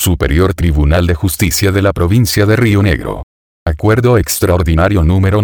Superior Tribunal de Justicia de la Provincia de Río Negro. Acuerdo Extraordinario número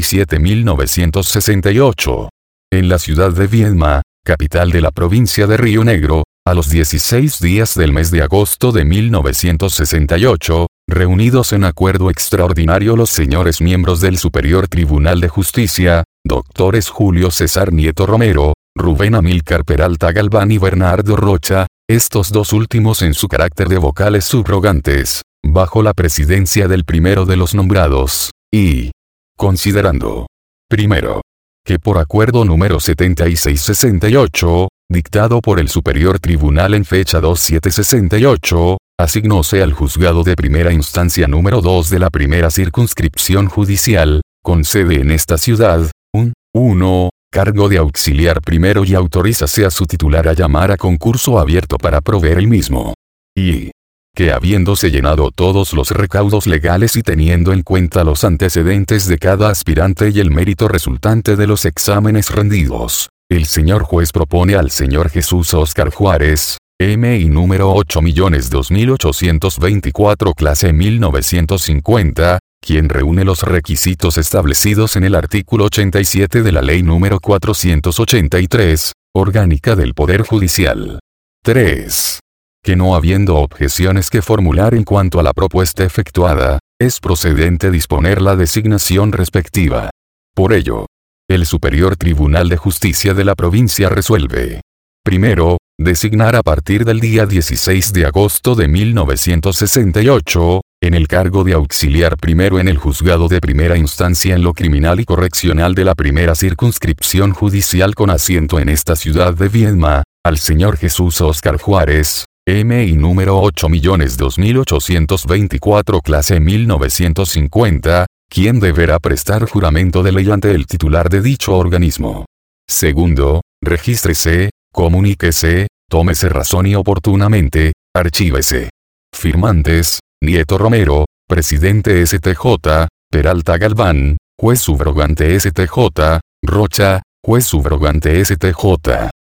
97.968. En la ciudad de Viedma, capital de la provincia de Río Negro, a los 16 días del mes de agosto de 1968, reunidos en acuerdo extraordinario los señores miembros del Superior Tribunal de Justicia, doctores Julio César Nieto Romero, Rubén Amílcar Peralta Galván y Bernardo Rocha, estos dos últimos en su carácter de vocales subrogantes, bajo la presidencia del primero de los nombrados, y considerando, primero, que por acuerdo número 7668, dictado por el Superior Tribunal en fecha 2768, asignóse al Juzgado de Primera Instancia número 2 de la Primera Circunscripción Judicial, con sede en esta ciudad, un 1. Cargo de auxiliar primero y autorízase a su titular a llamar a concurso abierto para proveer el mismo. Y que habiéndose llenado todos los recaudos legales y teniendo en cuenta los antecedentes de cada aspirante y el mérito resultante de los exámenes rendidos, el señor juez propone al señor Jesús Óscar Juárez, MI número 8.2824 clase 1950, quien reúne los requisitos establecidos en el artículo 87 de la Ley número 483, orgánica del Poder Judicial. 3. Que no habiendo objeciones que formular en cuanto a la propuesta efectuada, es procedente disponer la designación respectiva. Por ello, el Superior Tribunal de Justicia de la provincia resuelve: primero, designar a partir del día 16 de agosto de 1968, en el cargo de auxiliar primero en el Juzgado de Primera Instancia en lo Criminal y Correccional de la Primera Circunscripción Judicial con asiento en esta ciudad de Viedma, al señor Jesús Óscar Juárez, MI número 8.2824 clase 1950, quien deberá prestar juramento de ley ante el titular de dicho organismo. Segundo, regístrese, comuníquese, tómese razón y oportunamente, archívese. Firmantes: Nieto Romero, presidente STJ, Peralta Galván, juez subrogante STJ, Rocha, juez subrogante STJ.